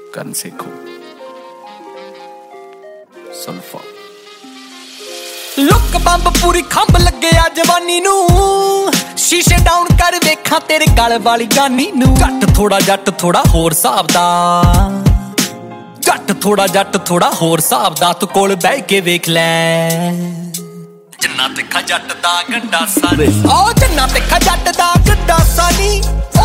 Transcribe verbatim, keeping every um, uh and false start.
ਕਰਨ ਸਿੱਖੋ ਸੁਲਫਾ। Look bomb ਪੂਰੀ ਖੰਭ ਲੱਗਿਆ ਜਵਾਨੀ ਨੂੰ, ਸ਼ੀਸ਼ੇ ਡਾਊਨ ਕਰ ਵੇਖਾਂ ਤੇਰੇ ਗਲ ਵਾਲੀ ਗਾਨੀ ਨੂੰ। ਜੱਟ ਥੋੜਾ ਜੱਟ ਥੋੜਾ ਹੋਰ ਹਿਸਾਬ ਦਾ, ਜੱਟ ਥੋੜਾ ਜੱਟ ਥੋੜਾ ਹੋਰ ਹਿਸਾਬ ਦਾ, ਤੂੰ ਕੋਲ ਬਹਿ ਕੇ ਵੇਖ ਲੈ ਜਿੰਨਾ ਤਿੱਖਾ ਜੱਟ ਦਾ ਗੰਡਾਸਾ ਨੀ। ਓ ਜਿੰਨਾ ਤਿੱਖਾ ਜੱਟ ਦਾ ਗੰਡਾਸਾ ਨੀ।